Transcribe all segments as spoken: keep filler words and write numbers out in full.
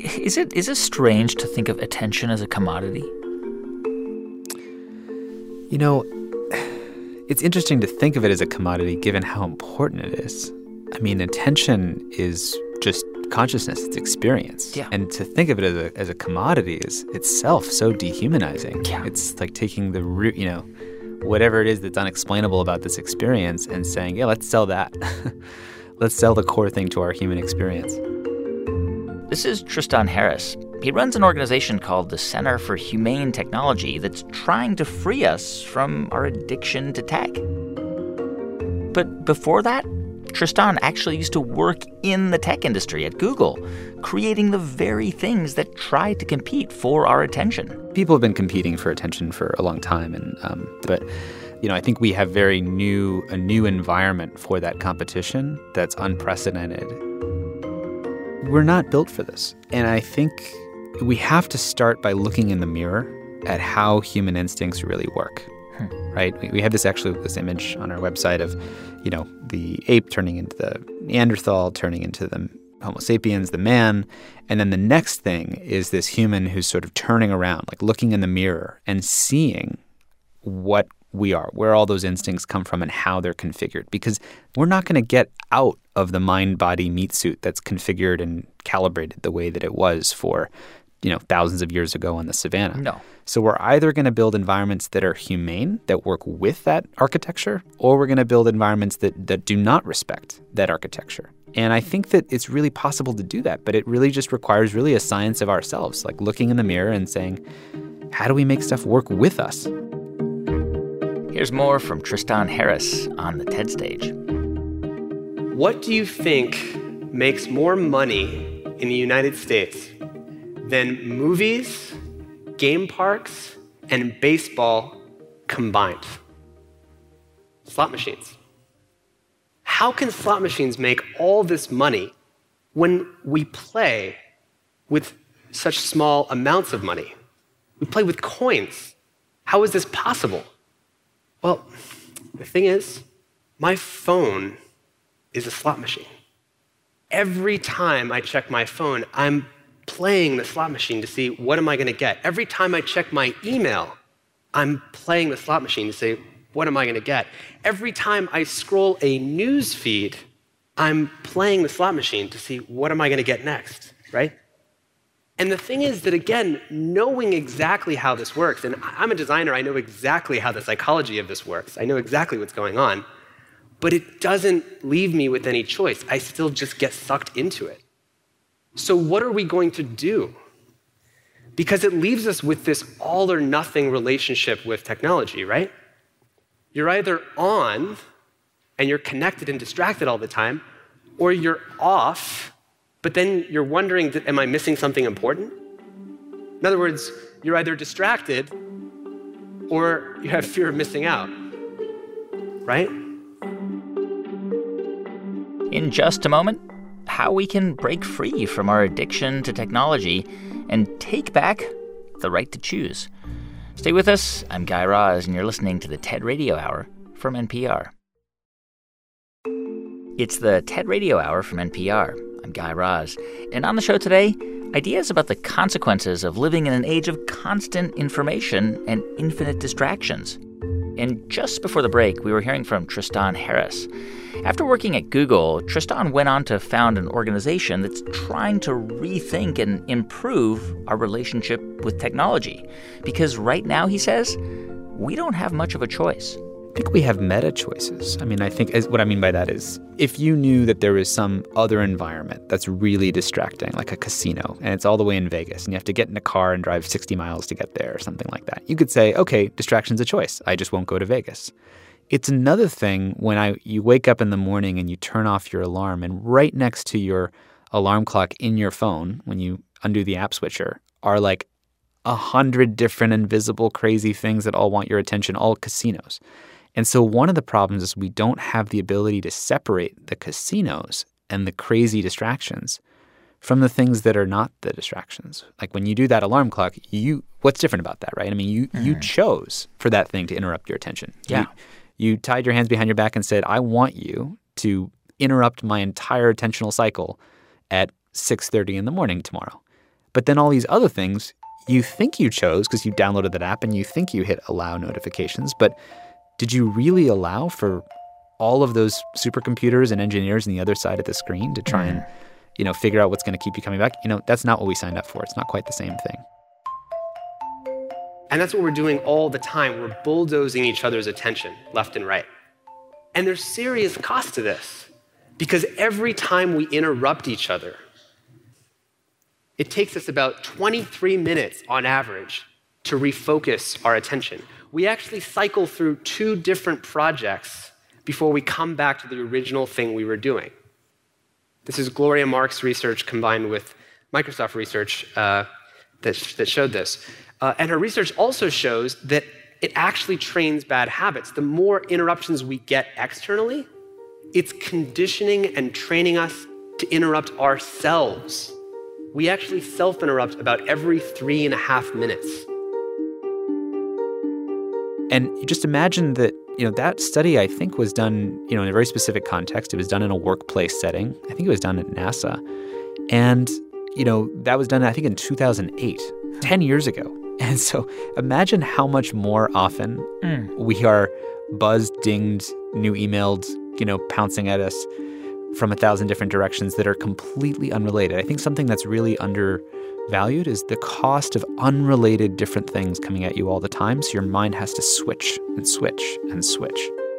Is it is it strange to think of attention as a commodity? You know, it's interesting to think of it as a commodity given how important it is. I mean, attention is just consciousness, it's experience. Yeah. And to think of it as a, as a commodity is itself so dehumanizing. Yeah. It's like taking the root, you know, whatever it is that's unexplainable about this experience and saying, yeah, let's sell that. Let's sell the core thing to our human experience. This is Tristan Harris. He runs an organization called the Center for Humane Technology that's trying to free us from our addiction to tech. But before that, Tristan actually used to work in the tech industry at Google, creating the very things that try to compete for our attention. People have been competing for attention for a long time, and um, but you know, I think we have very new a new environment for that competition that's unprecedented. We're not built for this, and I think we have to start by looking in the mirror at how human instincts really work. Hmm. Right? We, we have this actually this image on our website of, you know, the ape turning into the Neanderthal, turning into the Homo sapiens, the man. And then the next thing is this human who's sort of turning around, like looking in the mirror and seeing what we are, where all those instincts come from and how they're configured. Because we're not going to get out of the mind-body meat suit that's configured and calibrated the way that it was for, you know, thousands of years ago on the savannah. No. So we're either going to build environments that are humane, that work with that architecture, or we're going to build environments that, that do not respect that architecture. And I think that it's really possible to do that, but it really just requires really a science of ourselves, like looking in the mirror and saying, how do we make stuff work with us? Here's more from Tristan Harris on the TED stage. What do you think makes more money in the United States than movies, game parks, and baseball combined? Slot machines. How can slot machines make all this money when we play with such small amounts of money? We play with coins. How is this possible? Well, the thing is, my phone is a slot machine. Every time I check my phone, I'm playing the slot machine to see what am I going to get. Every time I check my email, I'm playing the slot machine to say, what am I going to get? Every time I scroll a news feed, I'm playing the slot machine to see what am I going to get next, right? And the thing is that, again, knowing exactly how this works, and I'm a designer, I know exactly how the psychology of this works. I know exactly what's going on, but it doesn't leave me with any choice. I still just get sucked into it. So what are we going to do? Because it leaves us with this all or nothing relationship with technology, right? You're either on and you're connected and distracted all the time, or you're off, but then you're wondering, am I missing something important? In other words, you're either distracted or you have fear of missing out, right? In just a moment, how we can break free from our addiction to technology and take back the right to choose. Stay with us. I'm Guy Raz, and you're listening to the TED Radio Hour from N P R. It's the TED Radio Hour from N P R. I'm Guy Raz. And on the show today, ideas about the consequences of living in an age of constant information and infinite distractions. And just before the break, we were hearing from Tristan Harris. After working at Google, Tristan went on to found an organization that's trying to rethink and improve our relationship with technology. Because right now, he says, we don't have much of a choice. I think we have meta choices. I mean, I think as, what I mean by that is if you knew that there is some other environment that's really distracting, like a casino, and it's all the way in Vegas, and you have to get in a car and drive sixty miles to get there or something like that, you could say, okay, distraction's a choice. I just won't go to Vegas. It's another thing when I you wake up in the morning and you turn off your alarm, and right next to your alarm clock in your phone, when you undo the app switcher, are like a hundred different invisible crazy things that all want your attention, all casinos. And so one of the problems is we don't have the ability to separate the casinos and the crazy distractions from the things that are not the distractions. Like when you do that alarm clock, you what's different about that, right? I mean, you mm. you chose for that thing to interrupt your attention. Yeah. You, you tied your hands behind your back and said, I want you to interrupt my entire attentional cycle at six thirty in the morning tomorrow. But then all these other things you think you chose because you downloaded that app and you think you hit allow notifications. But did you really allow for all of those supercomputers and engineers on the other side of the screen to try mm. and, you know, figure out what's going to keep you coming back? You know, that's not what we signed up for. It's not quite the same thing. And that's what we're doing all the time. We're bulldozing each other's attention left and right. And there's serious cost to this because every time we interrupt each other, it takes us about twenty-three minutes on average to refocus our attention. We actually cycle through two different projects before we come back to the original thing we were doing. This is Gloria Mark's research combined with Microsoft research uh, that, that showed this. Uh, and her research also shows that it actually trains bad habits. The more interruptions we get externally, it's conditioning and training us to interrupt ourselves. We actually self-interrupt about every three and a half minutes. And you just imagine that, you know, that study, I think, was done, you know, in a very specific context. It was done in a workplace setting. I think it was done at NASA. And, you know, that was done, I think, in two thousand eight, ten years ago. And so imagine how much more often mm. we are buzzed, dinged, new emailed, you know, pouncing at us from a thousand different directions that are completely unrelated. I think something that's really undervalued is the cost of unrelated different things coming at you all the time. So your mind has to switch and switch and switch.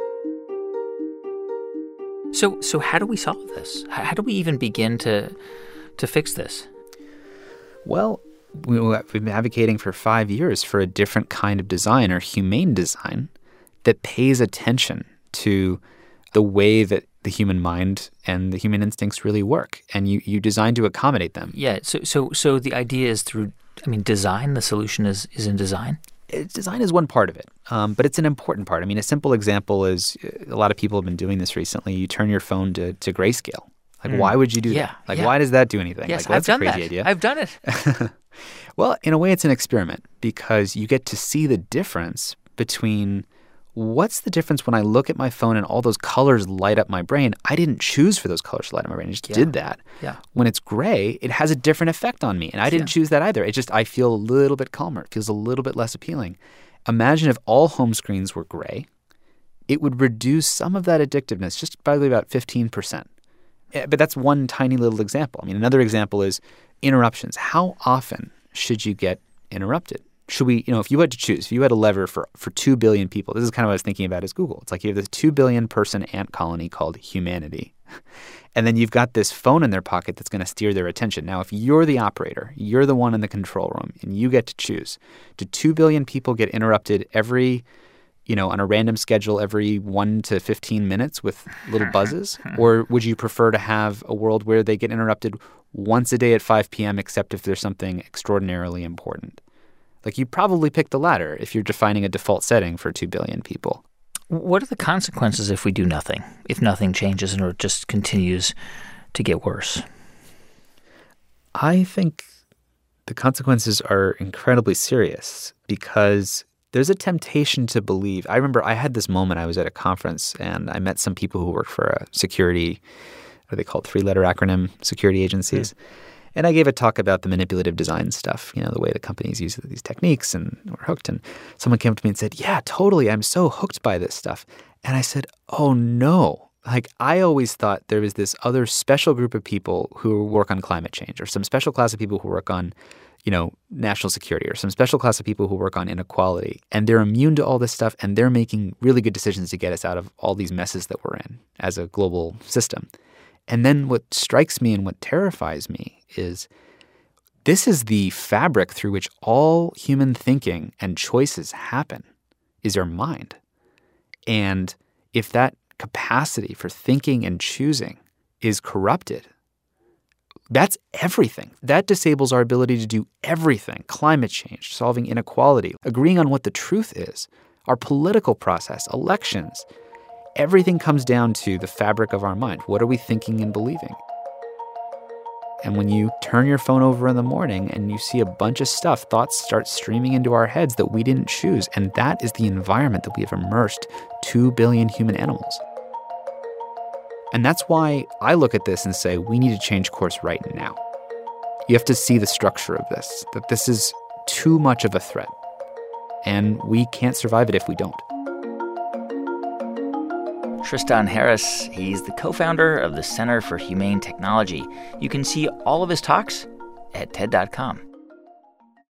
So so how do we solve this? How do we even begin to to fix this? Well, we've been advocating for five years for a different kind of design, or humane design, that pays attention to the way that the human mind and the human instincts really work, and you, you design to accommodate them. Yeah, so so so the idea is through, I mean, design, the solution is, is in design? It's, design is one part of it, um, but it's an important part. I mean, a simple example is, a lot of people have been doing this recently. You turn your phone to, to grayscale. Like, mm. why would you do yeah, that? Like, yeah. why does that do anything? Yes, like, well, I've that's done a crazy that. idea. I've done it. Well, in a way, it's an experiment because you get to see the difference between what's the difference when I look at my phone and all those colors light up my brain. I didn't choose for those colors to light up my brain. I just yeah. did that. Yeah. When it's gray, it has a different effect on me, and I didn't yeah. choose that either. It just, I feel a little bit calmer. It feels a little bit less appealing. Imagine if all home screens were gray. It would reduce some of that addictiveness, just probably about fifteen percent. But that's one tiny little example. I mean, another example is interruptions. How often should you get interrupted? Should we, you know, if you had to choose, if you had a lever for, for two billion people, this is kind of what I was thinking about as Google. It's like you have this two billion person ant colony called humanity. And then you've got this phone in their pocket that's going to steer their attention. Now, if you're the operator, you're the one in the control room, and you get to choose, do two billion people get interrupted every, you know, on a random schedule every one to fifteen minutes with little buzzes? Or would you prefer to have a world where they get interrupted once a day at five p.m., except if there's something extraordinarily important? Like, you probably pick the latter if you're defining a default setting for two billion people. What are the consequences if we do nothing, if nothing changes and it just continues to get worse? I think the consequences are incredibly serious because there's a temptation to believe. I remember I had this moment. I was at a conference and I met some people who work for a security, what are they called, three-letter acronym security agencies. Mm. And I gave a talk about the manipulative design stuff, you know, the way the companies use these techniques and were hooked. And someone came up to me and said, yeah, totally, I'm so hooked by this stuff. And I said, oh, no. Like, I always thought there was this other special group of people who work on climate change, or some special class of people who work on, you know, national security, or some special class of people who work on inequality. And they're immune to all this stuff, and they're making really good decisions to get us out of all these messes that we're in as a global system. And then what strikes me and what terrifies me is this is the fabric through which all human thinking and choices happen, is our mind. And if that capacity for thinking and choosing is corrupted, that's everything. That disables our ability to do everything: climate change, solving inequality, agreeing on what the truth is, our political process, elections. Everything comes down to the fabric of our mind. What are we thinking and believing? And when you turn your phone over in the morning and you see a bunch of stuff, thoughts start streaming into our heads that we didn't choose. And that is the environment that we have immersed two billion human animals. And that's why I look at this and say, we need to change course right now. You have to see the structure of this, that this is too much of a threat, and we can't survive it if we don't. Tristan Harris, he's the co-founder of the Center for Humane Technology. You can see all of his talks at T E D dot com.